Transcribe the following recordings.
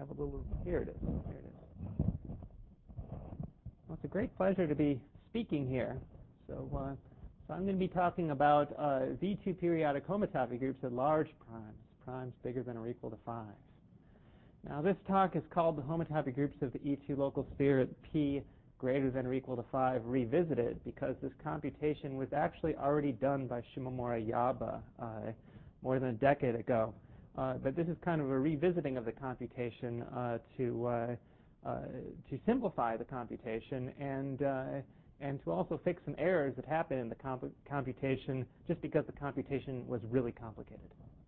have a little, here it is. Here it is. Well, it's a great pleasure to be speaking here. So I'm going to be talking about V2 periodic homotopy groups at large primes bigger than or equal to 5. Now this talk is called the homotopy groups of the E2 local sphere at P greater than or equal to 5 revisited, because this computation was actually already done by Shimomura Yaba more than a decade ago. But this is kind of a revisiting of the computation to simplify the computation and to also fix some errors that happened in the computation just because the computation was really complicated.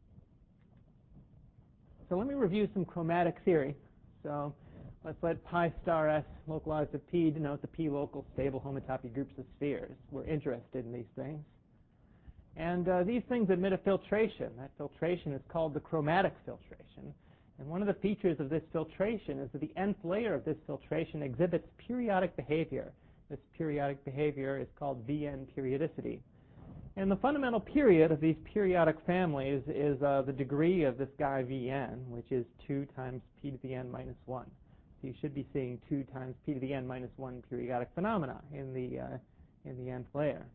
So let me review some chromatic theory. So let's let pi star s localized to P denote the P local stable homotopy groups of spheres. We're interested in these things. And these things emit a filtration. That filtration is called the chromatic filtration. And one of the features of this filtration is that the nth layer of this filtration exhibits periodic behavior. This periodic behavior is called Vn periodicity. And the fundamental period of these periodic families is the degree of this guy Vn, which is 2 times p to the n minus 1. So you should be seeing 2 times p to the n minus 1 periodic phenomena in the nth layer.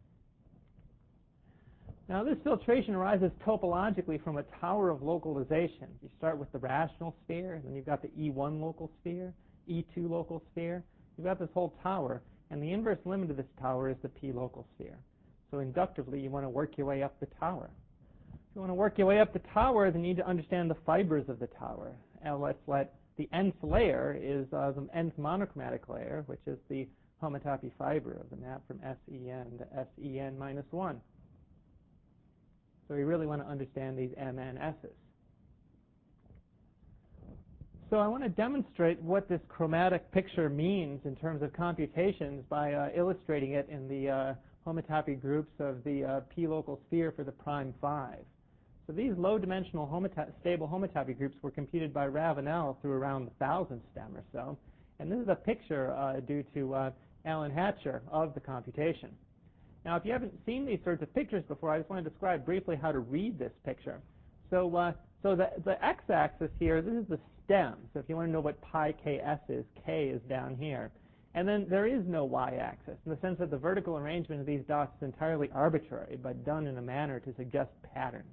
Now this filtration arises topologically from a tower of localization. You start with the rational sphere, and then you've got the E1 local sphere, E2 local sphere. You've got this whole tower, and the inverse limit of this tower is the P local sphere. So inductively, you want to work your way up the tower. If you want to work your way up the tower, then you need to understand the fibers of the tower. And let's let the nth layer is the nth monochromatic layer, which is the homotopy fiber of the map from SEN to SEN minus 1. So we really want to understand these MNSs. So I want to demonstrate what this chromatic picture means in terms of computations by illustrating it in the homotopy groups of the P local sphere for the prime 5. So these low-dimensional stable homotopy groups were computed by Ravenel through around the 1000th stem or so. And this is a picture due to Alan Hatcher of the computation. Now, if you haven't seen these sorts of pictures before, I just want to describe briefly how to read this picture. So the x-axis here, this is the stem. So if you want to know what pi ks is, k is down here. And then there is no y-axis, in the sense that the vertical arrangement of these dots is entirely arbitrary, but done in a manner to suggest patterns.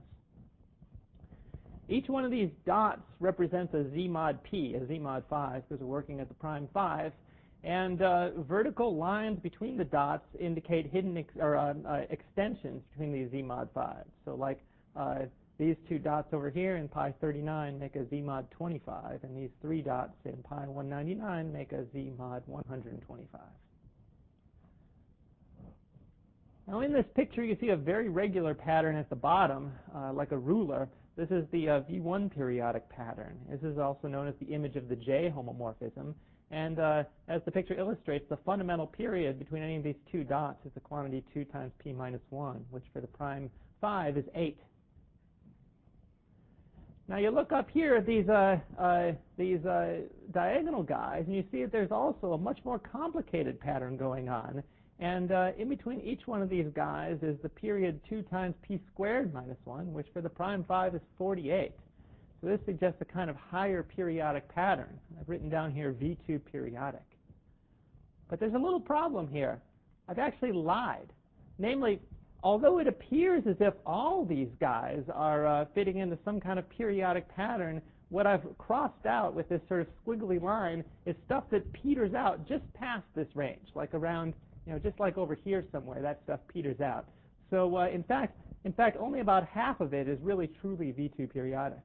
Each one of these dots represents a z mod p, a z mod 5, because we're working at the prime 5. And vertical lines between the dots indicate hidden extensions between these z mod 5s. So like these two dots over here in pi 39 make a z mod 25, and these three dots in pi 199 make a z mod 125. Now in this picture you see a very regular pattern at the bottom, like a ruler. This is the V1 periodic pattern. This is also known as the image of the J homomorphism. And as the picture illustrates, the fundamental period between any of these two dots is the quantity 2 times p minus 1, which for the prime 5 is 8. Now you look up here at these diagonal guys, and you see that there's also a much more complicated pattern going on. And in between each one of these guys is the period 2 times p squared minus 1, which for the prime 5 is 48. So this suggests a kind of higher periodic pattern. I've written down here V2 periodic. But there's a little problem here. I've actually lied. Namely, although it appears as if all these guys are fitting into some kind of periodic pattern, what I've crossed out with this sort of squiggly line is stuff that peters out just past this range, like around, just like over here somewhere, that stuff peters out. So in fact, only about half of it is really truly V2 periodic.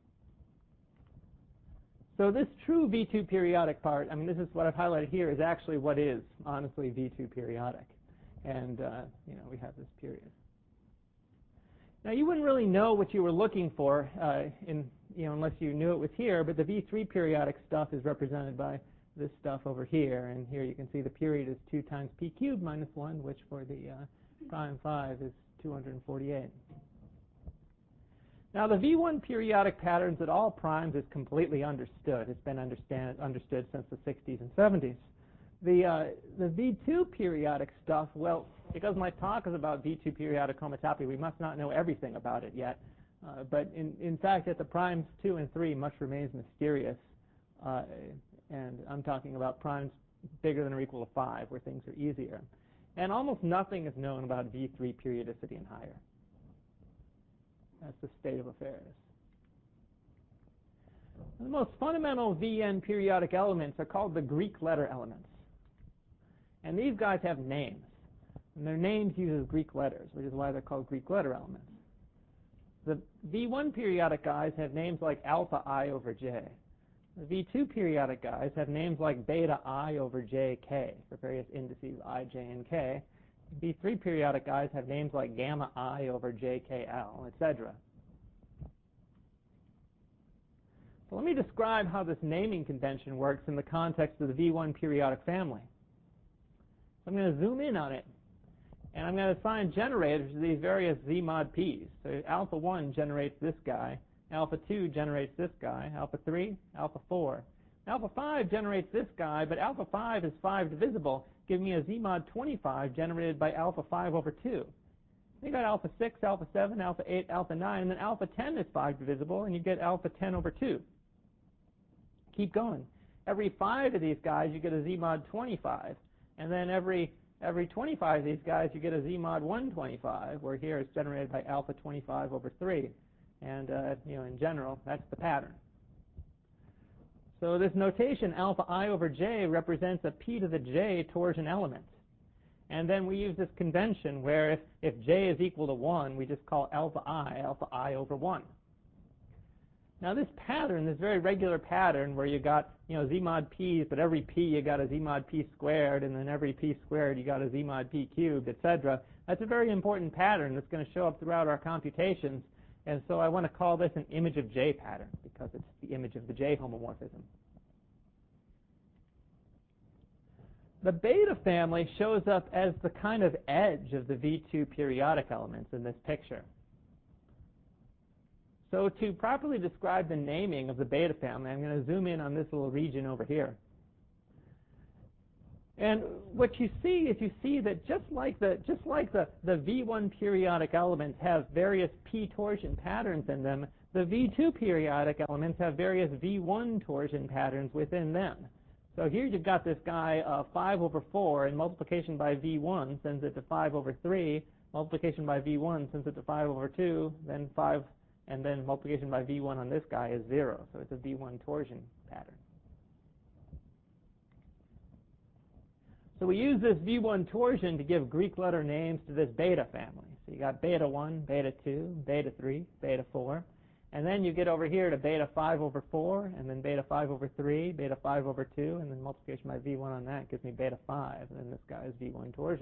So this true V2 periodic part, this is what I've highlighted here, is actually what is, honestly, V2 periodic. And, we have this period. Now, you wouldn't really know what you were looking for unless you knew it was here, but the V3 periodic stuff is represented by this stuff over here. And here you can see the period is 2 times p cubed minus 1, which for the prime 5 is 248. Now, the V1 periodic patterns at all primes is completely understood. It's been understood since the 60s and 70s. The V2 periodic stuff, well, because my talk is about V2 periodic homotopy, we must not know everything about it yet. But in fact, at the primes 2 and 3, much remains mysterious. and I'm talking about primes bigger than or equal to 5, where things are easier. And almost nothing is known about V3 periodicity and higher. That's the state of affairs. The most fundamental Vn periodic elements are called the Greek letter elements. And these guys have names. And their names use Greek letters, which is why they're called Greek letter elements. The V1 periodic guys have names like alpha I over j. The V2 periodic guys have names like beta I over jk for various indices I, j, and k. V3 periodic guys have names like gamma I over jkl, etc. So let me describe how this naming convention works in the context of the V1 periodic family. I'm going to zoom in on it, and I'm going to assign generators to these various Z mod p's. So alpha 1 generates this guy, alpha 2 generates this guy, alpha 3, alpha 4. Alpha 5 generates this guy, but alpha 5 is 5 divisible, giving me a Z mod 25 generated by alpha 5 over 2. You got alpha 6, alpha 7, alpha 8, alpha 9, and then alpha 10 is 5 divisible, and you get alpha 10 over 2. Keep going. Every 5 of these guys, you get a Z mod 25. And then every 25 of these guys, you get a Z mod 125, where here it's generated by alpha 25 over 3. And, in general, that's the pattern. So this notation, alpha I over j, represents a p to the j torsion element. And then we use this convention where if j is equal to 1, we just call alpha I over 1. Now this pattern, this very regular pattern where you got, Z mod p's, but every p you got a Z mod p squared, and then every p squared you got a Z mod p cubed, etc. That's a very important pattern that's going to show up throughout our computations. And so I want to call this an image of J pattern because it's the image of the J homomorphism. The beta family shows up as the kind of edge of the V2 periodic elements in this picture. So to properly describe the naming of the beta family, I'm going to zoom in on this little region over here. And what you see is that just like the V1 periodic elements have various p torsion patterns in them, the V2 periodic elements have various V1 torsion patterns within them. So here you've got this guy 5 over 4, and multiplication by V1 sends it to 5 over 3. Multiplication by V1 sends it to 5 over 2, then 5, and then multiplication by V1 on this guy is 0. So it's a V1 torsion pattern. So we use this V1 torsion to give Greek letter names to this beta family. So you got beta 1, beta 2, beta 3, beta 4. And then you get over here to beta 5 over 4, and then beta 5 over 3, beta 5 over 2, and then multiplication by V1 on that gives me beta 5. And then this guy is V1 torsion.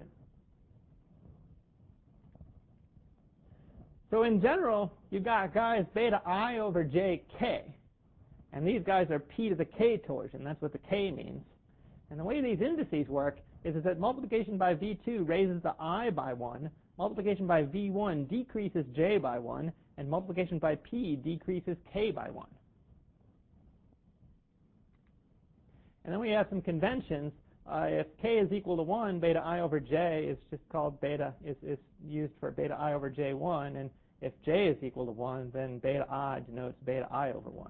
So in general, you've got guys beta I over jk. And these guys are p to the k torsion. That's what the k means. And the way these indices work is that multiplication by V2 raises the I by 1, multiplication by V1 decreases j by 1, and multiplication by p decreases k by 1. And then we have some conventions. If k is equal to 1, beta I over j is just called beta, is used for beta I over j1, and if j is equal to 1, then beta I denotes beta I over 1.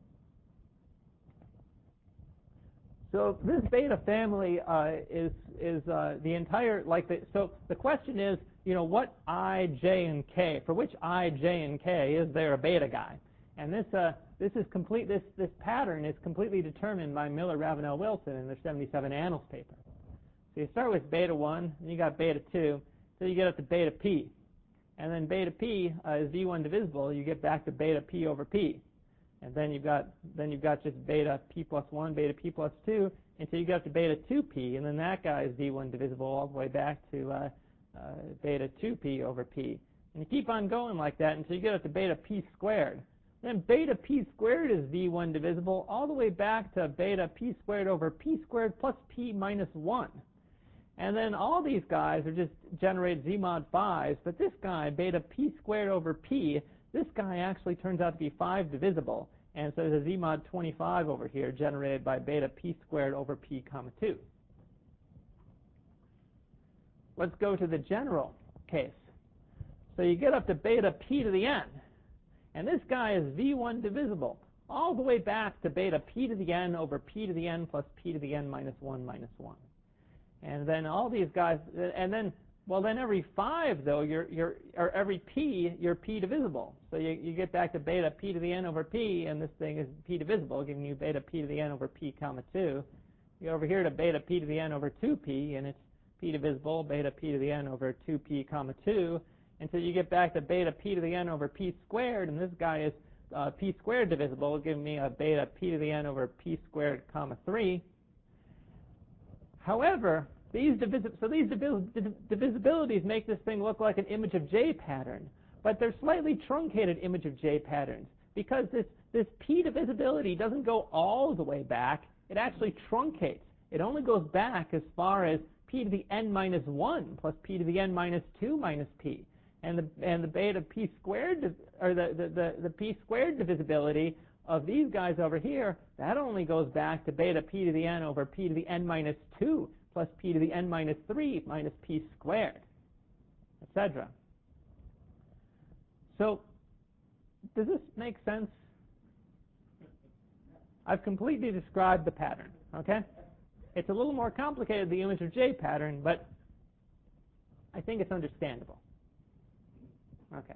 So this beta family is the entire, so the question is, what I, j, and k, for which I, j, and k is there a beta guy? And this is complete, this pattern is completely determined by Miller, Ravenel, Wilson in their 77 Annals paper. So you start with beta 1, and you got beta 2, so you get up to beta p. And then beta p is V1 divisible, you get back to beta p over p. And then you've got just beta p plus 1, beta p plus 2, until you get up to beta 2p, and then that guy is V1 divisible all the way back to beta 2p over p. And you keep on going like that until you get up to beta p squared. Then beta p squared is V1 divisible all the way back to beta p squared over p squared plus p minus 1. And then all these guys are just generate Z mod 5s, but this guy, beta p squared over p, this guy actually turns out to be 5 divisible, and so there's a Z mod 25 over here generated by beta p squared over p comma 2. Let's go to the general case. So you get up to beta p to the n, and this guy is V1 divisible all the way back to beta p to the n over p to the n plus p to the n minus 1 minus 1. And then all these guys, and then, well, then every 5, though, or every p, you're p divisible. So you get back to beta p to the n over p, and this thing is p divisible, giving you beta p to the n over p comma 2. You go over here to beta p to the n over 2p, and it's p divisible, beta p to the n over 2p comma 2, until you get back to beta p to the n over p squared, and this guy is p squared divisible, giving me a beta p to the n over p squared comma 3. However, these divisibilities make this thing look like an image of J pattern, but they're slightly truncated image of J patterns, because this p divisibility doesn't go all the way back. It actually truncates. It only goes back as far as p to the n minus 1 plus p to the n minus 2 minus p. And the beta p squared, or the p squared divisibility of these guys over here, that only goes back to beta p to the n over p to the n minus 2 plus p to the n minus 3 minus p squared, etc. So, does this make sense? I've completely described the pattern, okay? It's a little more complicated, the image of J pattern, but I think it's understandable. Okay.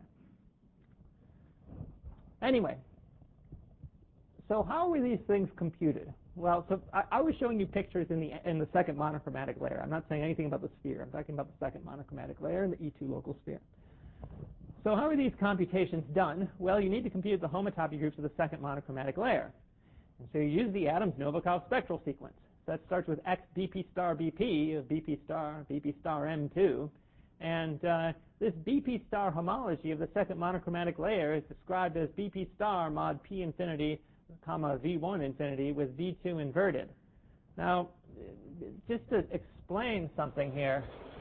Anyway, so how were these things computed? Well, so I was showing you pictures in the second monochromatic layer. I'm not saying anything about the sphere. I'm talking about the second monochromatic layer and the E2 local sphere. So how are these computations done? Well, you need to compute the homotopy groups of the second monochromatic layer. And so you use the Adams-Novikov spectral sequence. So that starts with X BP star BP of BP star M2. And this BP star homology of the second monochromatic layer is described as BP star mod P infinity comma V1 infinity with V2 inverted. Now, just to explain something here,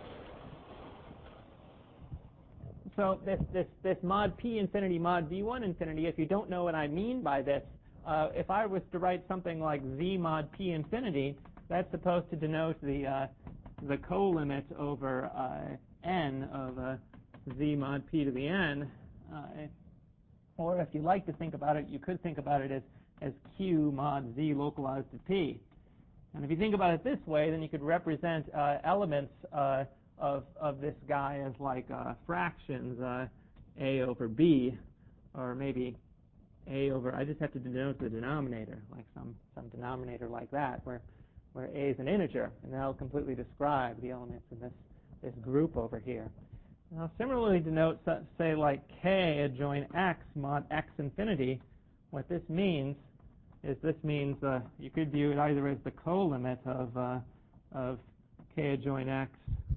so this mod P infinity mod V1 infinity, if you don't know what I mean by this, if I was to write something like Z mod P infinity, that's supposed to denote the co-limit over n of Z mod P to the n, or if you like to think about it, you could think about it as Q mod Z localized to P. And if you think about it this way, then you could represent elements of this guy as like fractions, A over B, or maybe A over, I just have to denote the denominator, like some denominator like that, where A is an integer, and that'll completely describe the elements in this group over here. Now, similarly denote, say, like K adjoin X mod X infinity. What this means is you could view it either as the co-limit of K adjoin X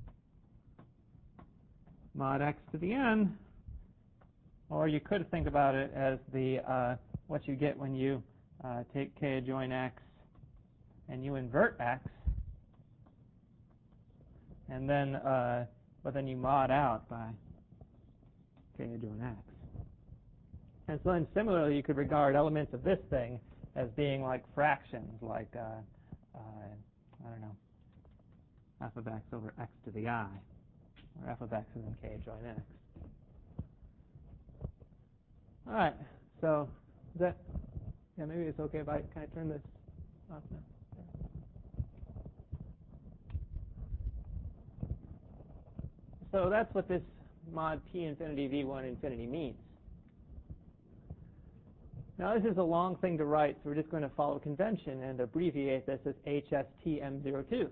mod X to the n, or you could think about it as the what you get when you take K adjoin X and you invert X, and then but then you mod out by K adjoin X. And so then similarly, you could regard elements of this thing as being like fractions, like, I don't know, f of x over x to the I, or f of x and then K adjoin X. All right, so is that, yeah, maybe it's okay if I kind of turn this off now. So that's what this mod P infinity V1 infinity means. Now this is a long thing to write, so we're just going to follow convention and abbreviate this as HSTM02.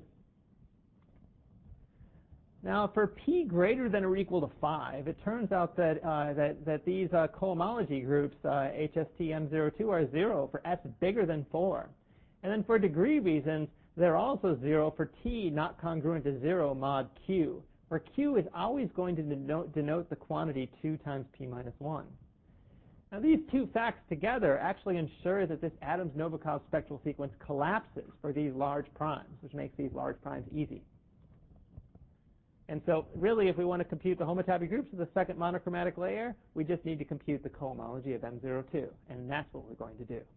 Now for P greater than or equal to 5, it turns out that that these cohomology groups, HSTM02, are 0 for S bigger than 4. And then for degree reasons, they're also 0 for T not congruent to 0 mod Q, where Q is always going to denote the quantity 2 times P minus 1. Now these two facts together actually ensure that this Adams-Novikov spectral sequence collapses for these large primes, which makes these large primes easy. And so really, if we want to compute the homotopy groups of the second monochromatic layer, we just need to compute the cohomology of M02, and that's what we're going to do.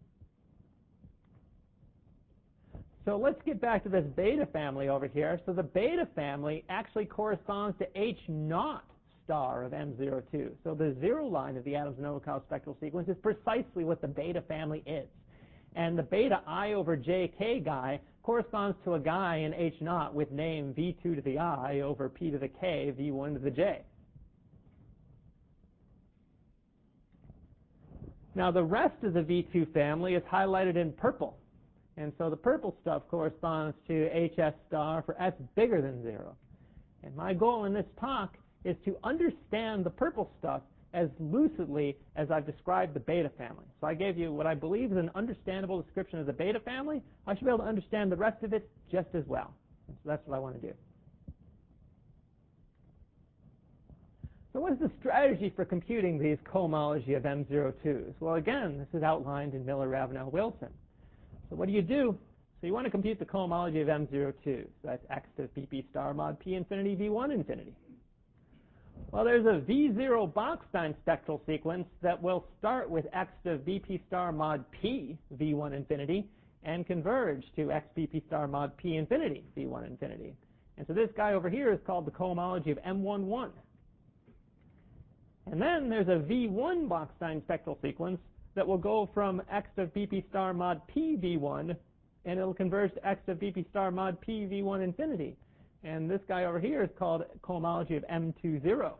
So let's get back to this beta family over here. So the beta family actually corresponds to H naught star of M02. So the 0 line of the Adams-Novikov spectral sequence is precisely what the beta family is. And the beta I over jk guy corresponds to a guy in H0 with name V2 to the I over P to the K, V1 to the J. Now the rest of the V2 family is highlighted in purple. And so the purple stuff corresponds to HS star for S bigger than 0. And my goal in this talk is to understand the purple stuff as lucidly as I've described the beta family. So I gave you what I believe is an understandable description of the beta family. I should be able to understand the rest of it just as well. And so that's what I want to do. So what is the strategy for computing these cohomology of M02s? Well, again, this is outlined in Miller-Ravenel-Wilson. So what do? So you want to compute the cohomology of M02. So that's x to pp star mod p infinity v1 infinity. Well, there's a V0 Bachstein spectral sequence that will start with x to Vp star mod p v1 infinity and converge to x Vp star mod p infinity v1 infinity. And so this guy over here is called the cohomology of M11. And then there's a V1 Bachstein spectral sequence that will go from x to Vp star mod p v1, and it'll converge to x to Vp star mod p v1 infinity. And this guy over here is called cohomology of M20.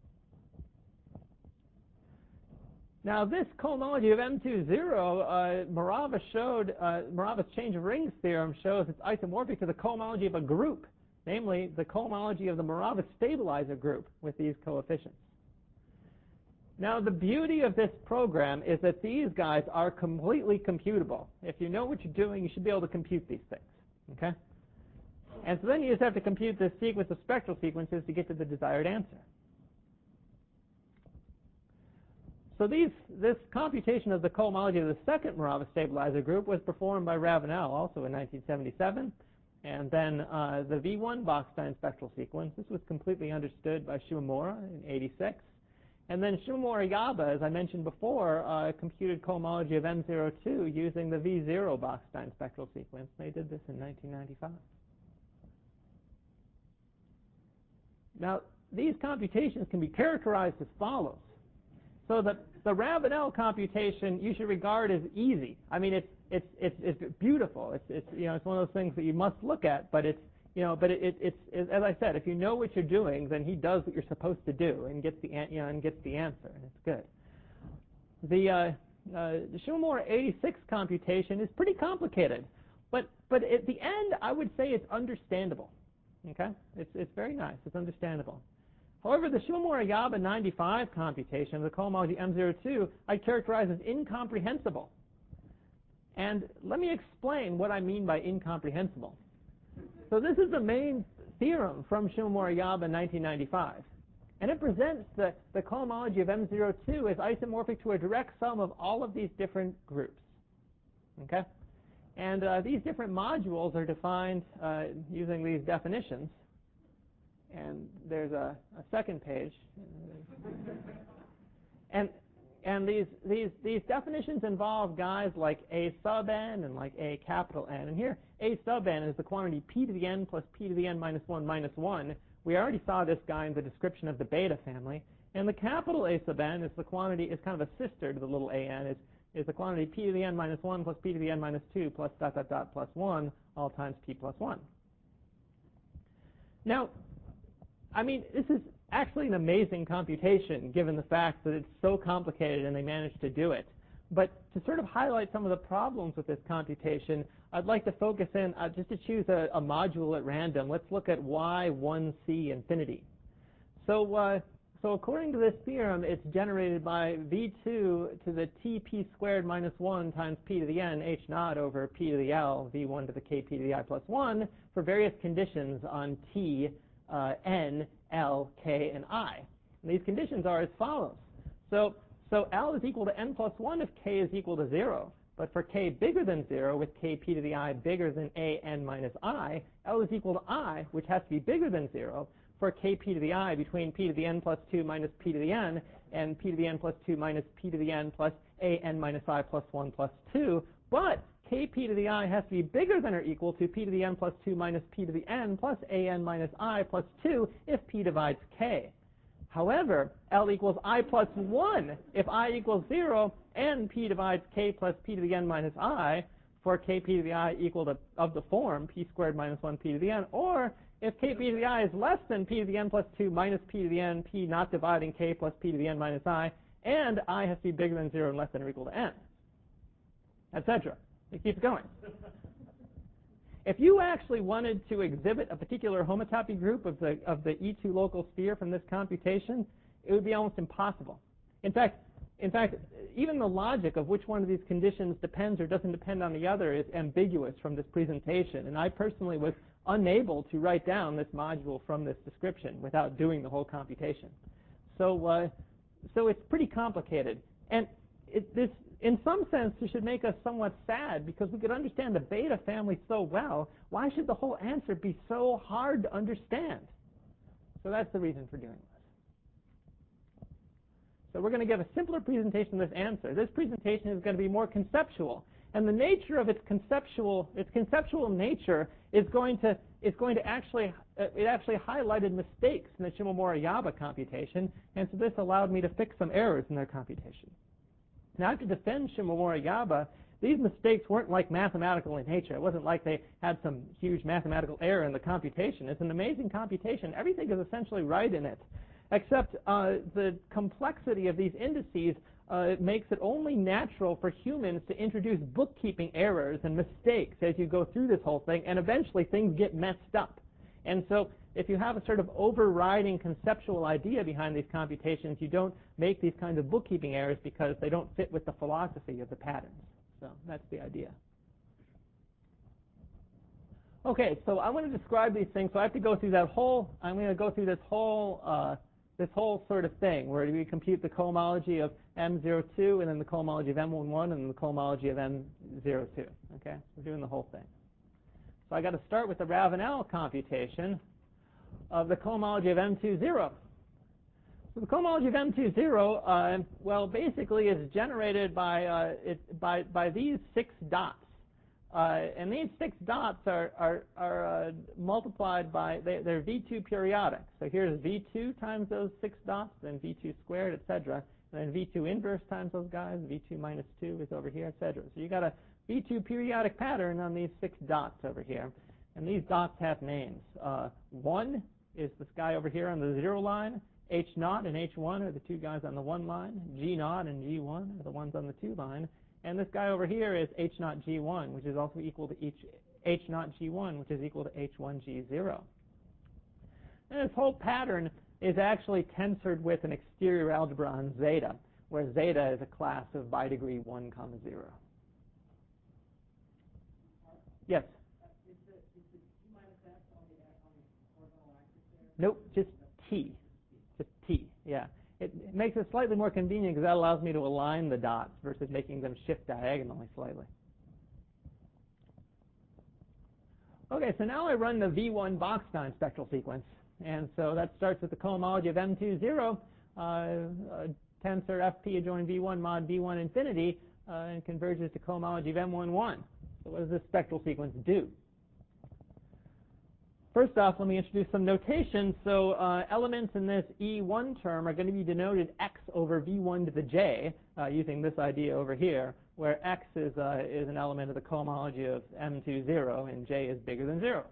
Now this cohomology of M20, Morava's change of rings theorem shows it's isomorphic to the cohomology of a group, namely the cohomology of the Morava stabilizer group with these coefficients. Now the beauty of this program is that these guys are completely computable. If you know what you're doing, you should be able to compute these things. Okay? And so then you just have to compute this sequence of spectral sequences to get to the desired answer. So this computation of the cohomology of the second Morava stabilizer group was performed by Ravenel also in 1977. And then the V1 Bachstein spectral sequence, this was completely understood by Shimomura in 86. And then Shimomura-Yaba, as I mentioned before, computed cohomology of M02 using the V0 Bachstein spectral sequence. They did this in 1995. Now, these computations can be characterized as follows. So the Ravenel computation you should regard as easy. I mean, it's beautiful. It's one of those things that you must look at, but it's as I said, if you know what you're doing, then he does what you're supposed to do and gets the answer, and it's good. The Shimomura 86 computation is pretty complicated, but at the end, I would say it's understandable. Okay, it's very nice. It's understandable. However, the Shimomura-Yaba 95 computation of the cohomology M02 I characterize as incomprehensible. And let me explain what I mean by incomprehensible. So this is the main theorem from Shimomura-Yaba 1995. And it presents the cohomology of M02 as isomorphic to a direct sum of all of these different groups. Okay? And these different modules are defined using these definitions. And there's a second page. And these definitions involve guys like A sub n and like A capital N. And here, A sub n is the quantity p to the n plus p to the n minus 1 minus 1. We already saw this guy in the description of the beta family. And the capital A sub n is the quantity, is kind of a sister to the little a n, is the quantity p to the n minus 1 plus p to the n minus 2 plus ... plus 1, all times p plus 1. Now, I mean, this is actually an amazing computation given the fact that it's so complicated and they managed to do it. But to sort of highlight some of the problems with this computation, I'd like to focus in, just to choose a module at random, let's look at y1c infinity. So according to this theorem, it's generated by v2 to the tp squared minus 1 times p to the n h naught over p to the l, v1 to the k p to the I plus 1 for various conditions on t, n, l, k, and I. And these conditions are as follows. So L is equal to n plus 1 if k is equal to 0. But for k bigger than 0, with kp to the I bigger than a n minus I, L is equal to I, which has to be bigger than 0, for kp to the I between p to the n plus 2 minus p to the n and p to the n plus 2 minus p to the n plus a n minus I plus 1 plus 2. But kp to the I has to be bigger than or equal to p to the n plus 2 minus p to the n plus a n minus I plus 2 if p divides k. However, L equals I plus 1 if I equals 0 and P divides K plus P to the n minus I for Kp to the I equal to of the form P squared minus 1 P to the n, or if Kp to the I is less than P to the n plus 2 minus P to the n, P not dividing K plus P to the n minus I, and I has to be bigger than 0 and less than or equal to n, etc. It keeps going. If you actually wanted to exhibit a particular homotopy group of the E2 local sphere from this computation, it would be almost impossible. In fact, even the logic of which one of these conditions depends or doesn't depend on the other is ambiguous from this presentation, and I personally was unable to write down this module from this description without doing the whole computation. So it's pretty complicated, and this, in some sense, it should make us somewhat sad because we could understand the beta family so well. Why should the whole answer be so hard to understand? So that's the reason for doing this. So we're going to give a simpler presentation of this answer. This presentation is going to be more conceptual, and the nature of its conceptual nature is going to actually highlighted mistakes in the Shimomura-Yaba computation, and so this allowed me to fix some errors in their computation. Now, to defend Shimomura-Yaba, these mistakes weren't like mathematical in nature. It wasn't like they had some huge mathematical error in the computation. It's an amazing computation. Everything is essentially right in it, except the complexity of these indices makes it only natural for humans to introduce bookkeeping errors and mistakes as you go through this whole thing, and eventually things get messed up. And so if you have a sort of overriding conceptual idea behind these computations, you don't make these kinds of bookkeeping errors because they don't fit with the philosophy of the patterns. So that's the idea. Okay, so I want to describe these things, so I have to go through that whole, I'm going to go through this whole sort of thing where we compute the cohomology of M02 and then the cohomology of M11 and then the cohomology of M02. Okay, we're doing the whole thing. So I got to start with the Ravenel computation of the cohomology of M20. So the cohomology of M20, well, basically is generated by these 6 dots. And these 6 dots are multiplied by, they're V2 periodic. So here's V2 times those 6 dots, then V2 squared, etc. And then V2 inverse times those guys, V2 minus 2 is over here, etc. So you got a V2 periodic pattern on these 6 dots over here. And these dots have names. 1 is this guy over here on the 0 line. H0 and H1 are the 2 guys on the 1 line. G0 and G1 are the ones on the 2 line. And this guy over here is H0 G1, which is also equal to H0 G1, which is equal to H1 G0. And this whole pattern is actually tensored with an exterior algebra on zeta, where zeta is a class of by degree 1, 0. Yes? Is the T minus F on the horizontal axis there? Nope, just T. Just T, yeah. It makes it slightly more convenient because that allows me to align the dots versus making them shift diagonally slightly. Okay, so now I run the V1 Bachstein spectral sequence. And so that starts with the cohomology of M20, tensor FP adjoin V1 mod V1 infinity, and converges to cohomology of M11. So what does this spectral sequence do? First off, let me introduce some notation. So elements in this E1 term are going to be denoted X over V1 to the J, using this idea over here, where X is an element of the cohomology of M20 and J is bigger than 0.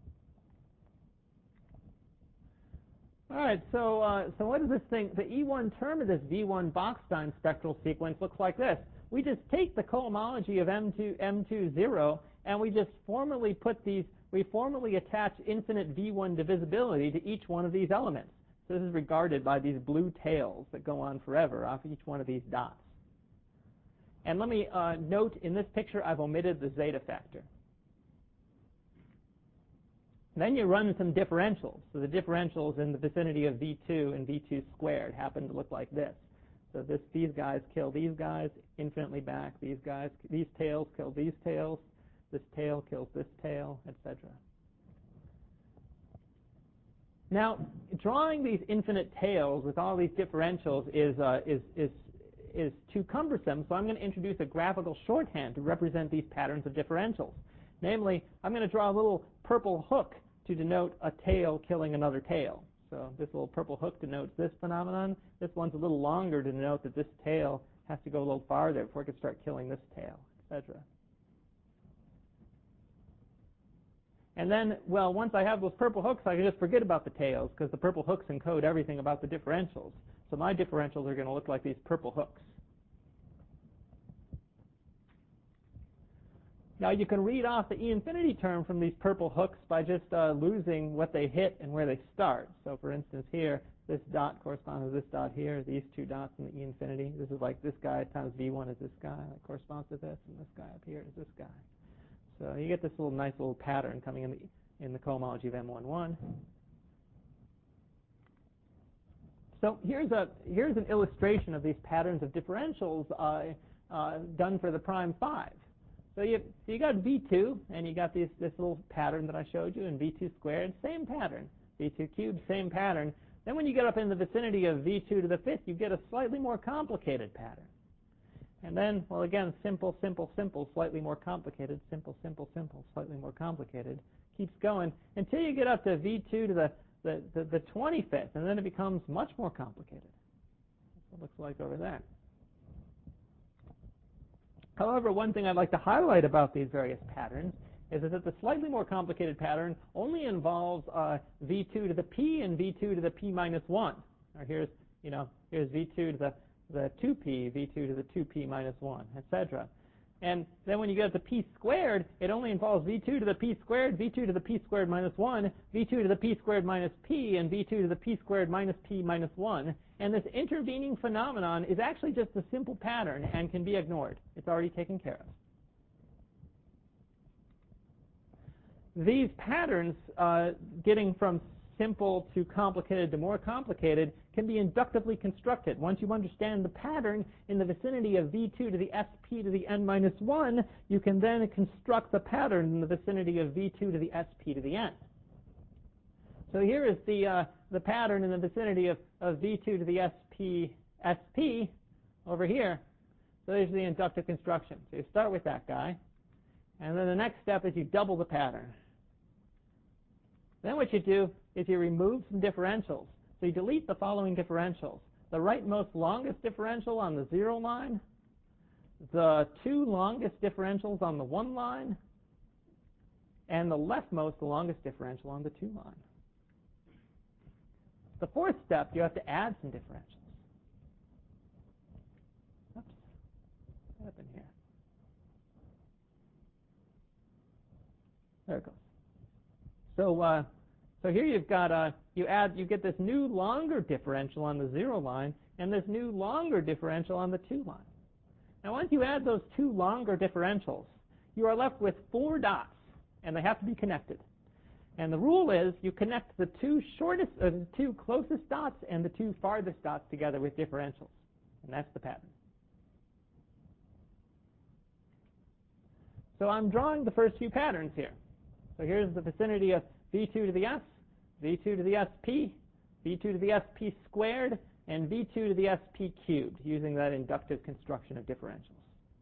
All right, so what is this thing? The E1 term of this V1 Bachstein spectral sequence looks like this. We just take the cohomology of M20 and we just formally attach infinite V1 divisibility to each one of these elements. So this is regarded by these blue tails that go on forever off each one of these dots. And let me note, in this picture, I've omitted the zeta factor. Then you run some differentials. So the differentials in the vicinity of V2 and V2 squared happen to look like this. So these guys kill these guys infinitely back. These tails kill these tails. This tail kills this tail, etc. Now, drawing these infinite tails with all these differentials is too cumbersome, so I'm going to introduce a graphical shorthand to represent these patterns of differentials. Namely, I'm going to draw a little purple hook to denote a tail killing another tail. So this little purple hook denotes this phenomenon. This one's a little longer to denote that this tail has to go a little farther before it can start killing this tail, etc. And then, well, once I have those purple hooks, I can just forget about the tails because the purple hooks encode everything about the differentials. So my differentials are going to look like these purple hooks. Now you can read off the E infinity term from these purple hooks by just losing what they hit and where they start. So for instance here, this dot corresponds to this dot here, these two dots in the E infinity. This is like this guy times V1 is this guy. That corresponds to this, and this guy up here is this guy. So you get this little nice little pattern coming in the cohomology of M11. So here's an illustration of these patterns of differentials done for the prime 5. So you got V2, and you got this little pattern that I showed you, and V2 squared, same pattern. V2 cubed, same pattern. Then when you get up in the vicinity of V2 to the 5th, you get a slightly more complicated pattern. And then, well, again, simple, simple, simple, slightly more complicated, simple, simple, simple, slightly more complicated. Keeps going until you get up to V2 to the 25th, and then it becomes much more complicated. That's what it looks like over there. However, one thing I'd like to highlight about these various patterns is that the slightly more complicated pattern only involves V2 to the P and V2 to the P minus 1. Or here's V2 to the 2P, V2 to the 2P minus 1, etc. And then when you get to P squared, it only involves V2 to the P squared, V2 to the P squared minus 1, V2 to the P squared minus P, and V2 to the P squared minus P minus 1. And this intervening phenomenon is actually just a simple pattern and can be ignored. It's already taken care of. These patterns, getting from simple to complicated to more complicated, can be inductively constructed. Once you understand the pattern in the vicinity of V2 to the SP to the N minus 1, you can then construct the pattern in the vicinity of V2 to the SP to the N. So here is the pattern in the vicinity of V2 to the SP over here. So there's the inductive construction. So you start with that guy, and then the next step is you double the pattern. Then what you do is you remove some differentials. So you delete the following differentials: the rightmost longest differential on the 0 line, the two longest differentials on the 1 line, and the leftmost, the longest differential on the 2 line. The fourth step, you have to add some differentials. Oops, what happened here? There it goes. So here you've got you get this new longer differential on the 0 line and this new longer differential on the 2 line. Now once you add those two longer differentials, you are left with 4 dots, and they have to be connected. And the rule is you connect the two closest dots and the two farthest dots together with differentials, and that's the pattern. So I'm drawing the first few patterns here. So here's the vicinity of V2 to the S, V2 to the SP, V2 to the SP squared, and V2 to the SP cubed, using that inductive construction of differentials.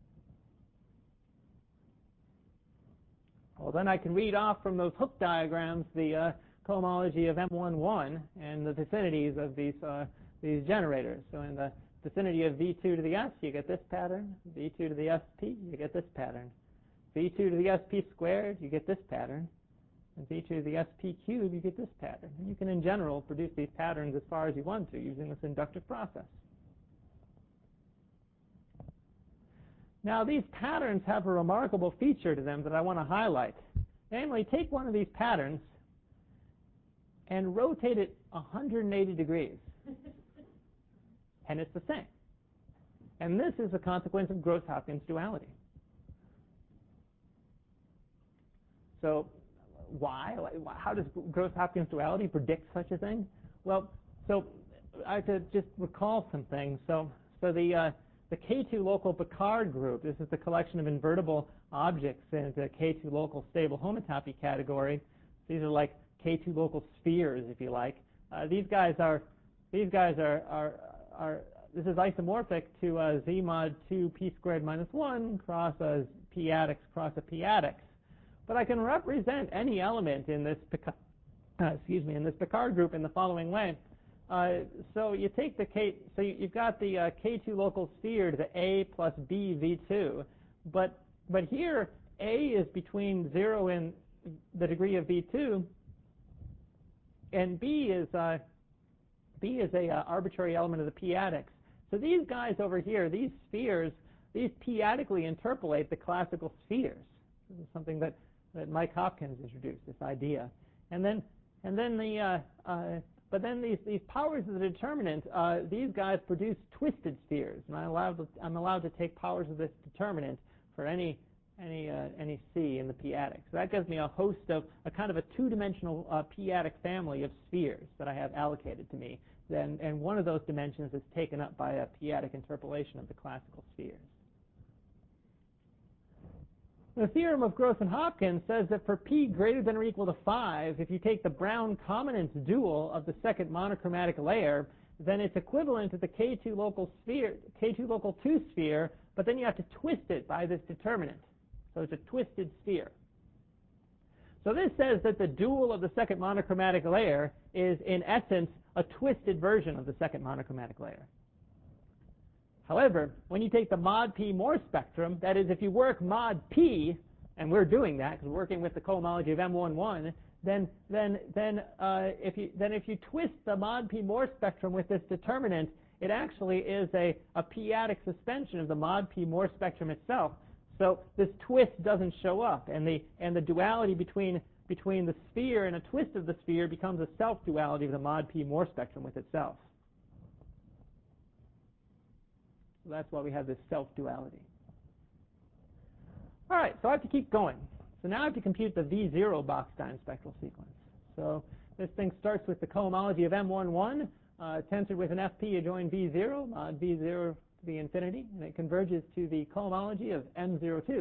Well, then I can read off from those hook diagrams the cohomology of M11 and the vicinities of these generators. So in the vicinity of V2 to the S, you get this pattern. V2 to the SP, you get this pattern. V2 to the SP squared, you get this pattern. And V2 to the SP cubed, you get this pattern. And you can, in general, produce these patterns as far as you want to using this inductive process. Now, these patterns have a remarkable feature to them that I want to highlight. Namely, take one of these patterns and rotate it 180 degrees. And it's the same. And this is a consequence of Gross-Hopkins duality. So why? How does Gross-Hopkins duality predict such a thing? Well, so I have to just recall some things. So the K2 local Picard group, this is the collection of invertible objects in the K2 local stable homotopy category. These are like K2 local spheres, if you like. These guys are this is isomorphic to Z mod 2 P squared minus 1 cross a P adix cross a P adix. But I can represent any element in this in this Picard group in the following way. So you take the you've got the K2 local sphere to the A plus B V2, but here A is between 0 and the degree of V2, and B is a arbitrary element of the p-adics. So these guys over here, these spheres, these p-adically interpolate the classical spheres. This is something that Mike Hopkins introduced, this idea. But then these powers of the determinant, these guys produce twisted spheres, and I'm allowed to take powers of this determinant for any C in the p-adic. So that gives me a host of a kind of a two-dimensional p-adic family of spheres that I have allocated to me. And one of those dimensions is taken up by a p-adic interpolation of the classical spheres. The theorem of Gross and Hopkins says that for p greater than or equal to 5, if you take the Brown-Commonens dual of the second monochromatic layer, then it's equivalent to the K2 local 2 sphere, but then you have to twist it by this determinant. So it's a twisted sphere. So this says that the dual of the second monochromatic layer is, in essence, a twisted version of the second monochromatic layer. However, when you take the mod p Morse spectrum, that is, if you work mod p, and we're doing that because we're working with the cohomology of M11, then if you twist the mod p Morse spectrum with this determinant, it actually is a p-adic suspension of the mod p Morse spectrum itself. So this twist doesn't show up, and the duality between the sphere and a twist of the sphere becomes a self-duality of the mod p Morse spectrum with itself. So that's why we have this self-duality. All right, so I have to keep going. So now I have to compute the V0 Bach-Stein spectral sequence. So this thing starts with the cohomology of M11, tensored with an FP adjoint V0, mod V0 to the infinity, and it converges to the cohomology of M02.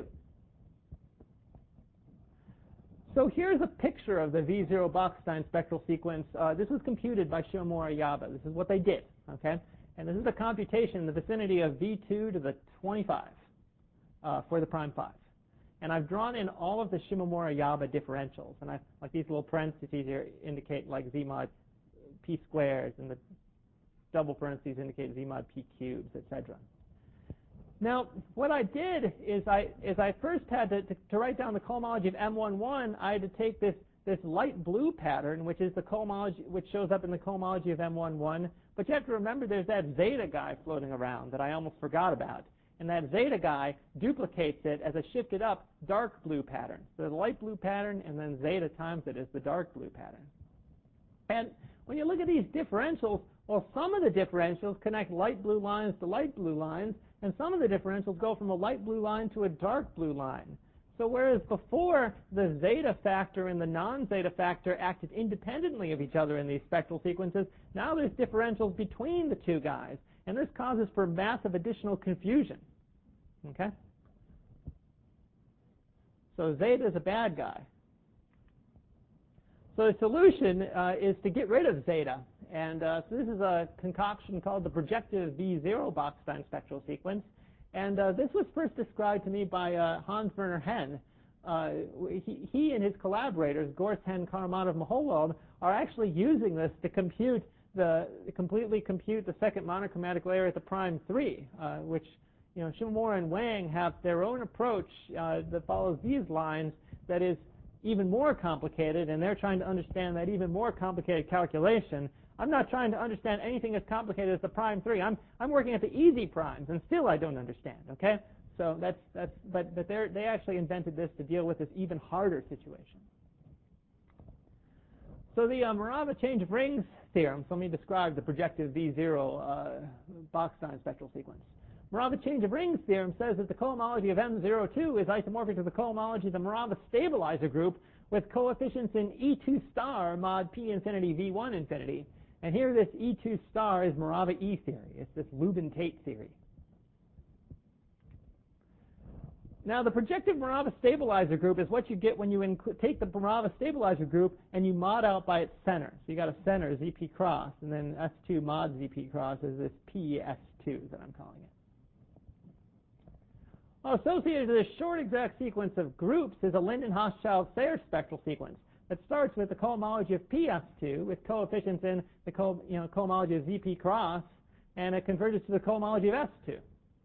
So here's a picture of the V0 Bach-Stein spectral sequence. This was computed by Shimomura-Yaba. This is what they did, okay? And this is a computation in the vicinity of V2 to the 25 for the prime 5. And I've drawn in all of the Shimomura-Yaba differentials. And like these little parentheses here indicate like Z mod p squares, and the double parentheses indicate Z mod p cubes, etc. Now, what I did is I first had to write down the cohomology of M11. I had to take this light blue pattern, which is the cohomology, which shows up in the cohomology of M11. But you have to remember there's that zeta guy floating around that I almost forgot about. And that zeta guy duplicates it as a shifted up dark blue pattern. So the light blue pattern, and then zeta times it as the dark blue pattern. And when you look at these differentials, well, some of the differentials connect light blue lines to light blue lines, and some of the differentials go from a light blue line to a dark blue line. So whereas before the zeta factor and the non-zeta factor acted independently of each other in these spectral sequences, now there's differentials between the two guys. And this causes for massive additional confusion. Okay? So zeta is a bad guy. So the solution is to get rid of zeta. And so this is a concoction called the projective V0 Bach-Stein spectral sequence. And this was first described to me by Hans Werner Henn. He and his collaborators, Gorst, Henn, Karamanov, Moholwald, are actually using this to completely compute the second monochromatic layer at the prime 3, which Shimomura and Wang have their own approach that follows these lines that is even more complicated, and they're trying to understand that even more complicated calculation. I'm not trying to understand anything as complicated as the prime 3. I'm working at the easy primes, and still I don't understand. Okay, so but they actually invented this to deal with this even harder situation. So the Morava change of rings theorem. So let me describe the projective V0 Bach-Stein spectral sequence. Morava change of rings theorem says that the cohomology of M02 is isomorphic to the cohomology of the Morava stabilizer group with coefficients in E2 star mod P infinity V1 infinity. And here this E2 star is Morava E theory. It's this Lubin-Tate theory. Now, the projective Morava stabilizer group is what you get when you take the Morava stabilizer group and you mod out by its center. So you got a center, ZP cross, and then S2 mod ZP cross is this PS2 that I'm calling it. Well, associated to this short exact sequence of groups is a Linden-Hochschild-Sayre spectral sequence. that starts with the cohomology of PS2 with coefficients in the cohomology of ZP cross, and it converges to the cohomology of S2.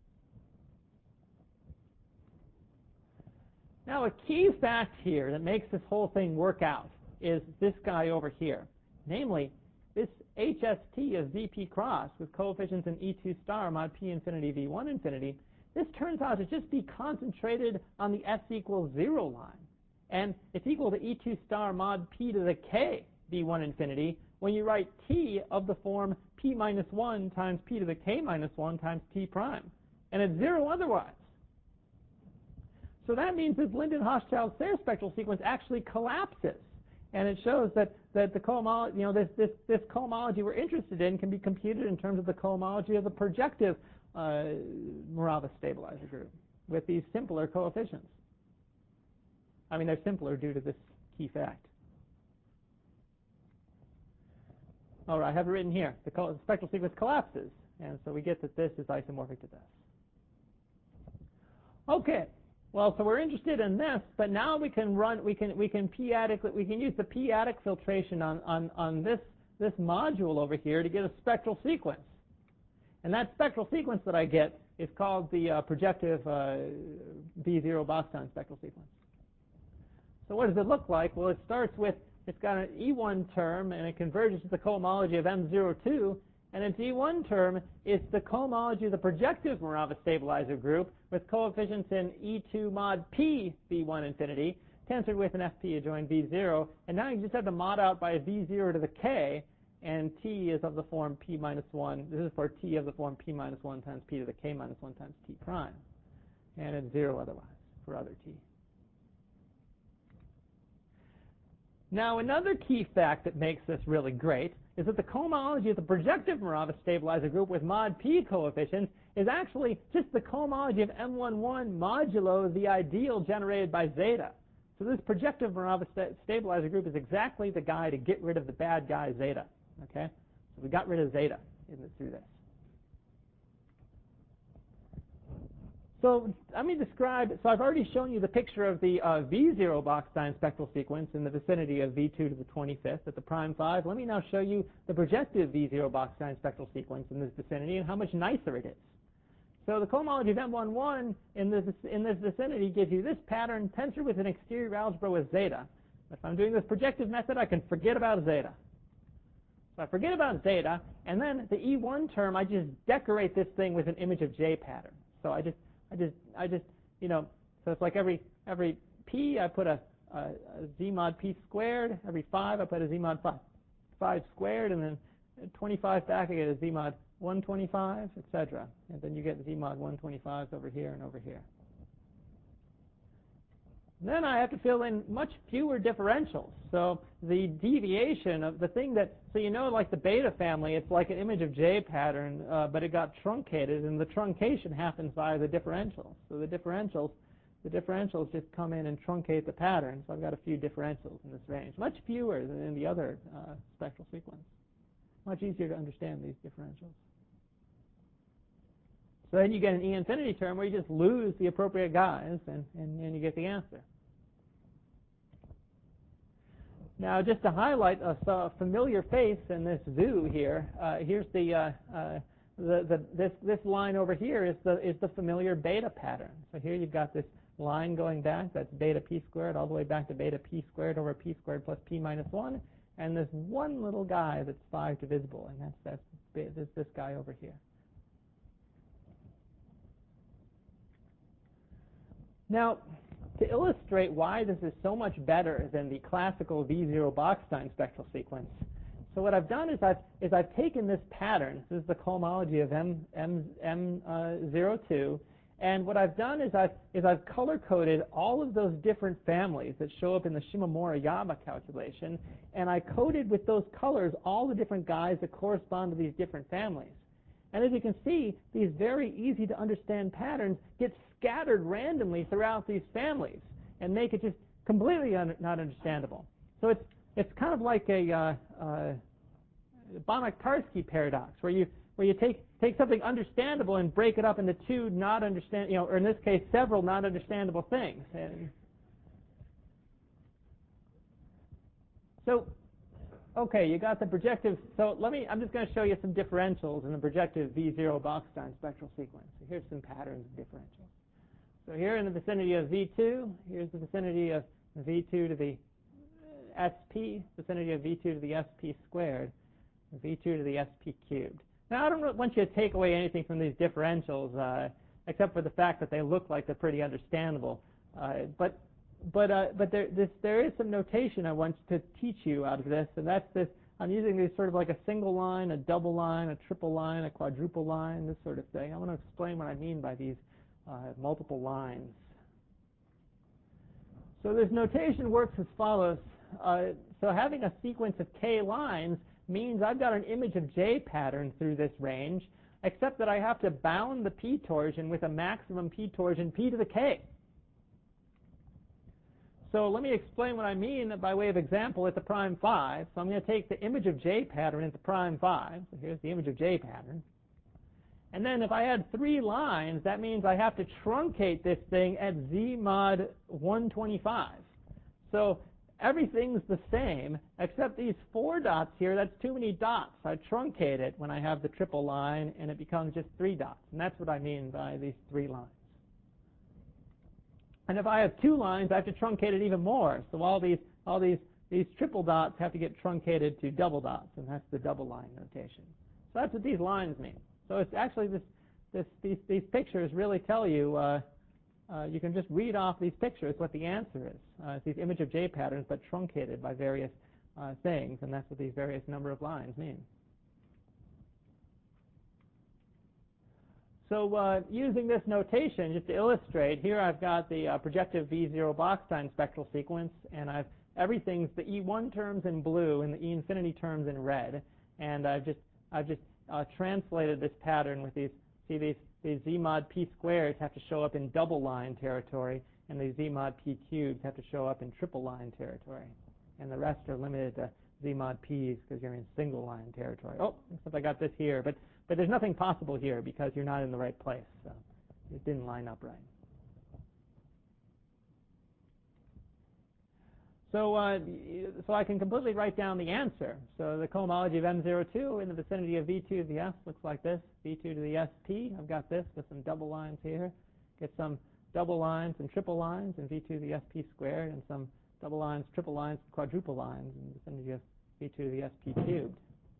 Now, a key fact here that makes this whole thing work out is this guy over here. Namely, this HST of ZP cross with coefficients in E2 star mod P infinity V1 infinity, this turns out to just be concentrated on the S equals 0 line. And it's equal to E2 star mod P to the K V1 infinity when you write T of the form P minus 1 times P to the K minus 1 times T prime. And it's 0 otherwise. So that means this Linden-Hochschild-Sayre spectral sequence actually collapses. And it shows that the cohomology, this cohomology we're interested in can be computed in terms of the cohomology of the projective Morava stabilizer group with these simpler coefficients. I mean, they're simpler due to this key fact. All right, I have it written here. The spectral sequence collapses, and so we get that this is isomorphic to this. Okay. Well, so we're interested in this, but now we can use the p-adic filtration on this module over here to get a spectral sequence. And that spectral sequence that I get is called the projective V0 Boston spectral sequence. So what does it look like? Well, it starts with, it's got an E1 term, and it converges to the cohomology of M02, and its E1 term is the cohomology of the projective Morava stabilizer group with coefficients in E2 mod P V1 infinity, tensored with an FP adjoint V0, and now you just have to mod out by a V0 to the K, and T is of the form P minus 1. This is for T of the form P minus 1 times P to the K minus 1 times T prime. And it's 0 otherwise for other T. Now, another key fact that makes this really great is that the cohomology of the projective Morava stabilizer group with mod P coefficients is actually just the cohomology of M11 modulo the ideal generated by zeta. So this projective Morava stabilizer group is exactly the guy to get rid of the bad guy zeta. Okay? So we got rid of zeta through this. So let me describe, so I've already shown you the picture of the V0 Bachstein spectral sequence in the vicinity of V2 to the 25th at the prime 5. Let me now show you the projective V0 Bachstein spectral sequence in this vicinity and how much nicer it is. So the cohomology of M11 in this vicinity gives you this pattern tensored with an exterior algebra with zeta. If I'm doing this projective method, I can forget about zeta. So I forget about zeta, and then the E1 term, I just decorate this thing with an image of J pattern. So I just, so it's like every P, I put a Z mod P squared. Every 5, I put a Z mod 5 squared, and then 25 back, I get a Z mod 125, etc. And then you get Z mod 125s over here and over here. Then I have to fill in much fewer differentials. So the deviation of the thing that, so like the beta family, it's like an image of J pattern, but it got truncated, and the truncation happens via the differentials. So the differentials just come in and truncate the pattern. So I've got a few differentials in this range, much fewer than in the other spectral sequence. Much easier to understand these differentials. So then you get an E infinity term where you just lose the appropriate guys, and you get the answer. Now, just to highlight a familiar face in this zoo here, here's this line over here is the familiar beta pattern. So here you've got this line going back, that's beta p squared all the way back to beta p squared over p squared plus p minus 1, and this one little guy that's 5 divisible, and that's this guy over here. Now, to illustrate why this is so much better than the classical V0 Bachstein spectral sequence, so what I've done is I've taken this pattern. This is the cohomology of M02, and what I've done is I've color-coded all of those different families that show up in the Shimomura-Yama calculation, and I coded with those colors all the different guys that correspond to these different families. And as you can see, these very easy to understand patterns get scattered randomly throughout these families and make it just completely not understandable. So it's kind of like a Banach-Tarski paradox, where you take something understandable and break it up into two not understand, or in this case, several not understandable things. So, okay, you got the projective. So I'm just going to show you some differentials in the projective V0 Bachstein spectral sequence. So here's some patterns of differentials. So here in the vicinity of V2, here's the vicinity of V2 to the SP, vicinity of V2 to the SP squared, V2 to the SP cubed. Now, I don't want you to take away anything from these differentials, except for the fact that they look like they're pretty understandable. But there is some notation I want to teach you out of this, and that's this. I'm using these sort of like a single line, a double line, a triple line, a quadruple line, this sort of thing. I want to explain what I mean by these multiple lines. So this notation works as follows. So having a sequence of k lines means I've got an image of J pattern through this range, except that I have to bound the p torsion with a maximum p torsion p to the k. So let me explain what I mean by way of example at the prime 5. So I'm going to take the image of J pattern at the prime 5. So here's the image of J pattern. And then if I had 3 lines, that means I have to truncate this thing at Z mod 125. So everything's the same, except these 4 dots here, that's too many dots. I truncate it when I have the triple line, and it becomes just 3 dots. And that's what I mean by these 3 lines. And if I have 2 lines, I have to truncate it even more. So all these triple dots have to get truncated to double dots, and that's the double line notation. So that's what these lines mean. So it's actually these pictures really tell you, you can just read off these pictures what the answer is. It's these image of J patterns, but truncated by various things, and that's what these various number of lines mean. So using this notation, just to illustrate, here I've got the projective V0 Bachstein spectral sequence, and everything's the E1 terms in blue and the E infinity terms in red, and I've just translated this pattern with these Z mod P squares have to show up in double line territory, and these Z mod P cubes have to show up in triple line territory, and the rest are limited to Z mod P's because you're in single line territory. Oh, except I got this here, but there's nothing possible here because you're not in the right place. So it didn't line up right. So I can completely write down the answer. So the cohomology of M02 in the vicinity of V2 to the S looks like this. V2 to the SP, I've got this with some double lines here. Get some double lines and triple lines in V2 to the SP squared, and some double lines, triple lines, quadruple lines in the vicinity of V2 to the SP cubed.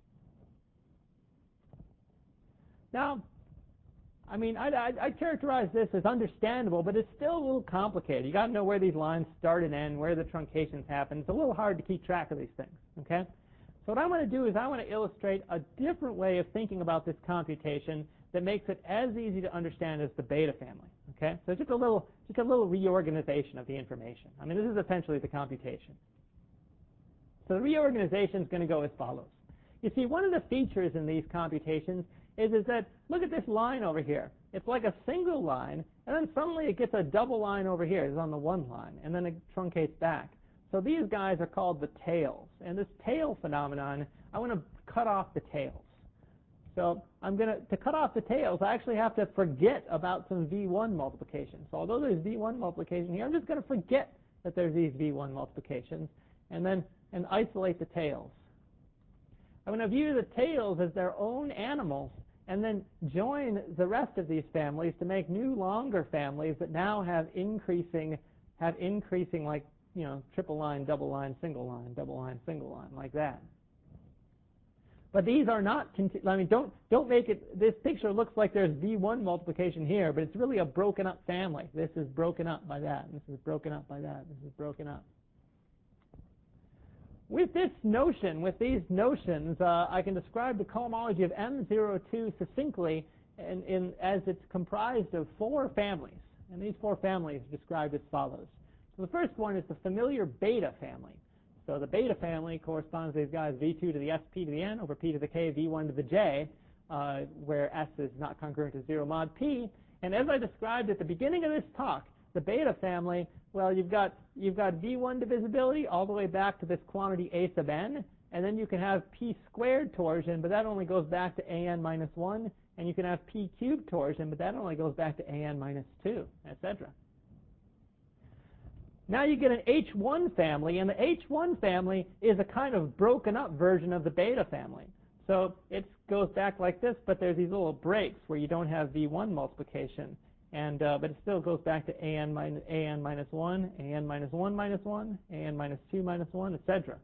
Now, I mean, I'd characterize this as understandable, but it's still a little complicated. You got to know where these lines start and end, where the truncations happen. It's a little hard to keep track of these things, okay? So what I want to do is I want to illustrate a different way of thinking about this computation that makes it as easy to understand as the beta family, okay? So just a little reorganization of the information. I mean, this is essentially the computation. So the reorganization is going to go as follows. You see, one of the features in these computations is that, look at this line over here. It's like a single line, and then suddenly it gets a double line over here. It's on the one line, and then it truncates back. So these guys are called the tails. And this tail phenomenon, I want to cut off the tails. So to cut off the tails, I actually have to forget about some V1 multiplications. So although there's V1 multiplication here, I'm just going to forget that there's these V1 multiplications and isolate the tails. I'm going to view the tails as their own animals and then join the rest of these families to make new longer families that now have increasing like, you know, triple line, double line, single line, double line, single line, like that. But these are not, I mean, don't make it, this picture looks like there's V1 multiplication here, but it's really a broken up family. This is broken up by that, this is broken up by that, this is broken up. With this notion, with these notions, I can describe the cohomology of M02 succinctly as it's comprised of 4 families. And these 4 families are described as follows. So the first one is the familiar beta family. So the beta family corresponds to these guys V2 to the S, P to the N over P to the K, V1 to the J, where S is not congruent to 0 mod P. And as I described at the beginning of this talk, the beta family, well, you've got V1 divisibility all the way back to this quantity A sub n, and then you can have P squared torsion, but that only goes back to AN minus 1, and you can have P cubed torsion, but that only goes back to AN minus 2, etc. Now you get an H1 family, and the H1 family is a kind of broken up version of the beta family. So it goes back like this, but there's these little breaks where you don't have V1 multiplication. And but it still goes back to an minus 1, an minus 1 minus 1, an minus 2 minus 1, etc.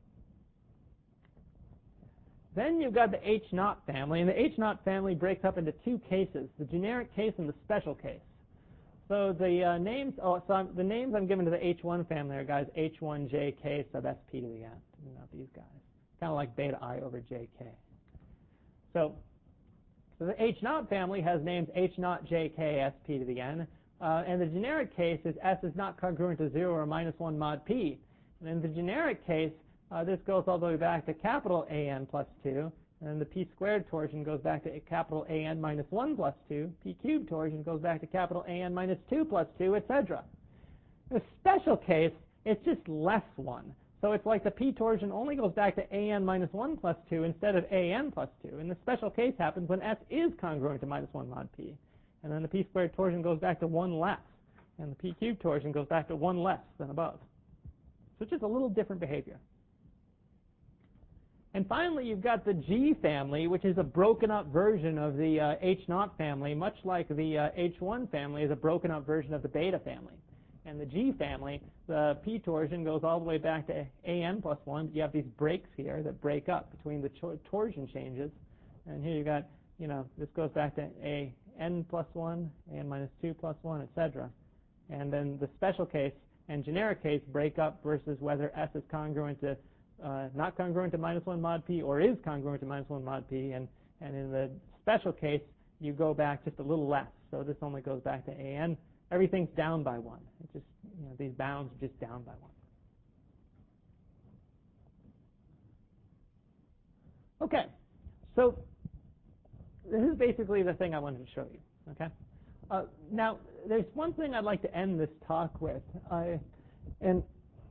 Then you've got the H0 family, and the H0 family breaks up into two cases, the generic case and the special case. So the names I'm giving to the H1 family are guys H1JK sub SP to the n, not these guys. Kind of like beta I over JK. So the H0 family has names H0, JK, SP to the n, and the generic case is S is not congruent to 0 or minus 1 mod P. And in the generic case, this goes all the way back to capital AN plus 2, and the P squared torsion goes back to capital AN minus 1 plus 2, P cubed torsion goes back to capital AN minus 2 plus 2, etc. The special case, it's just less 1. So it's like the P torsion only goes back to AN minus 1 plus 2 instead of AN plus 2. And the special case happens when S is congruent to minus 1 mod P. And then the P squared torsion goes back to 1 less. And the P cubed torsion goes back to 1 less than above. So it's just a little different behavior. And finally, you've got the G family, which is a broken up version of the H0 family, much like the H1 family is a broken up version of the beta family. And the G family, the P torsion goes all the way back to AN plus 1. But you have these breaks here that break up between the torsion changes. And here you got, this goes back to AN plus 1, AN minus 2 plus 1, etc. And then the special case and generic case break up versus whether S is congruent to, not congruent to minus 1 mod P or is congruent to minus 1 mod P. And in the special case, you go back just a little less. So this only goes back to AN. Everything's down by 1. It's just, these bounds are just down by 1. Okay, so this is basically the thing I wanted to show you. Okay, now there's one thing I'd like to end this talk with, and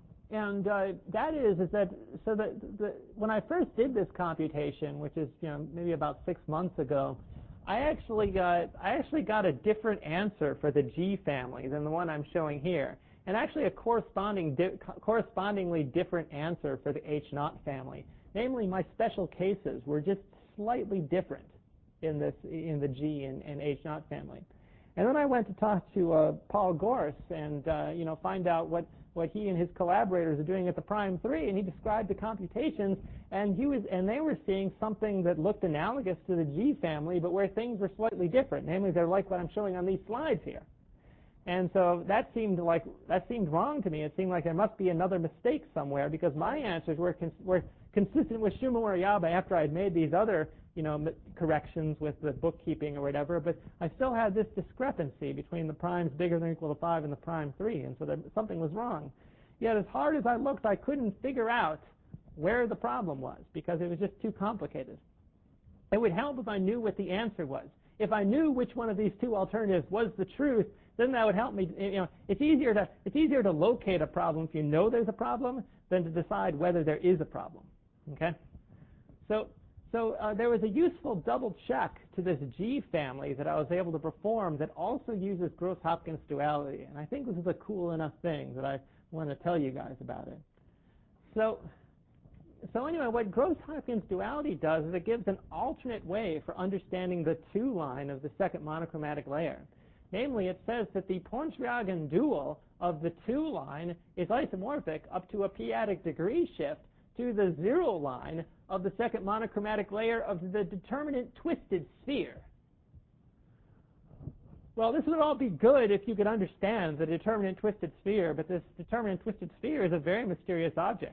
that is that so that when I first did this computation, which is maybe about 6 months ago, I actually got a different answer for the G family than the one I'm showing here, and actually a correspondingly different answer for the H0 family. Namely, my special cases were just slightly different in the G and H0 family. And then I went to talk to Paul Gorse and find out what he and his collaborators are doing at the Prime 3, and he described the computations, and they were seeing something that looked analogous to the G family, but where things were slightly different. Namely, they're like what I'm showing on these slides here. And so that seemed wrong to me. It seemed like there must be another mistake somewhere, because my answers were consistent with Shuma Moriyabe after I'd made these other corrections with the bookkeeping or whatever, but I still had this discrepancy between the primes bigger than or equal to 5 and the prime 3, and so something was wrong. Yet as hard as I looked, I couldn't figure out where the problem was, because it was just too complicated. It would help if I knew what the answer was. If I knew which one of these two alternatives was the truth, then that would help me. It's easier to locate a problem if you know there's a problem than to decide whether there is a problem. Okay? So there was a useful double check to this G family that I was able to perform that also uses Gross-Hopkins duality. And I think this is a cool enough thing that I want to tell you guys about it. So anyway, what Gross-Hopkins duality does is it gives an alternate way for understanding the 2 line of the second monochromatic layer. Namely, it says that the Pointryagin dual of the 2 line is isomorphic up to a p-adic degree shift to the 0 line of the second monochromatic layer of the determinant twisted sphere. Well, this would all be good if you could understand the determinant twisted sphere, but this determinant twisted sphere is a very mysterious object.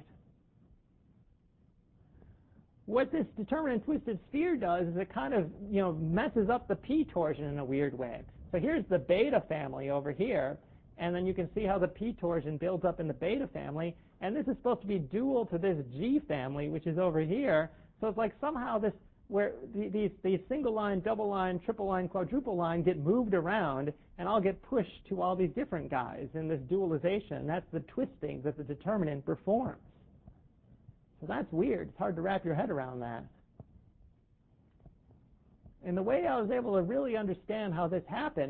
What this determinant twisted sphere does is it kind of, messes up the P torsion in a weird way. So here's the beta family over here, and then you can see how the P torsion builds up in the beta family, and this is supposed to be dual to this G family, which is over here. So it's like somehow where these single line, double line, triple line, quadruple line get moved around, and I'll get pushed to all these different guys in this dualization. That's the twisting that the determinant performs. So that's weird. It's hard to wrap your head around that. And the way I was able to really understand how this happened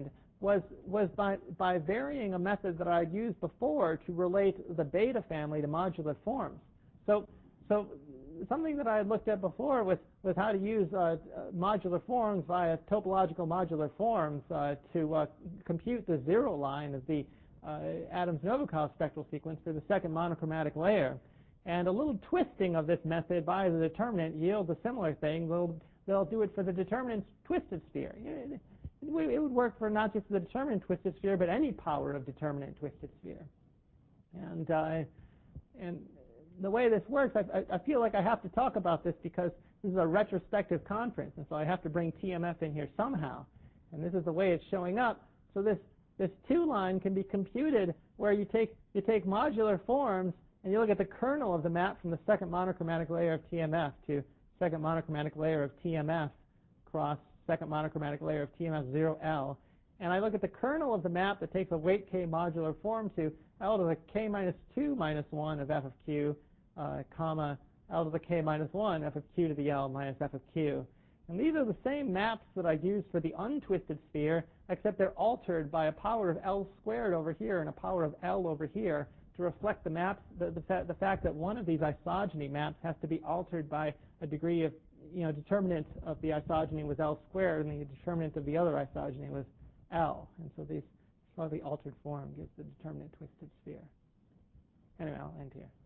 was by varying a method that I'd used before to relate the beta family to modular forms. So something that I had looked at before was how to use modular forms via topological modular forms to compute the zero line of the Adams-Novikov spectral sequence for the second monochromatic layer. And a little twisting of this method by the determinant yields a similar thing. They'll do it for the determinant twisted sphere. It would work for not just the determinant twisted sphere, but any power of determinant twisted sphere. And the way this works, I feel like I have to talk about this because this is a retrospective conference, and so I have to bring TMF in here somehow. And this is the way it's showing up. So this 2-line can be computed where you take modular forms and you look at the kernel of the map from the second monochromatic layer of TMF to second monochromatic layer of TMF cross second monochromatic layer of TMF 0L. And I look at the kernel of the map that takes a weight k modular form to L to the k minus 2 minus 1 of f of q, comma, L to the k minus 1 f of q to the L minus f of q. And these are the same maps that I used for the untwisted sphere, except they're altered by a power of L squared over here and a power of L over here to reflect the maps, the fact that one of these isogeny maps has to be altered by a degree of, determinant of the isogeny was L squared and the determinant of the other isogeny was L. And so this slightly altered form gives the determinant twisted sphere. Anyway, I'll end here.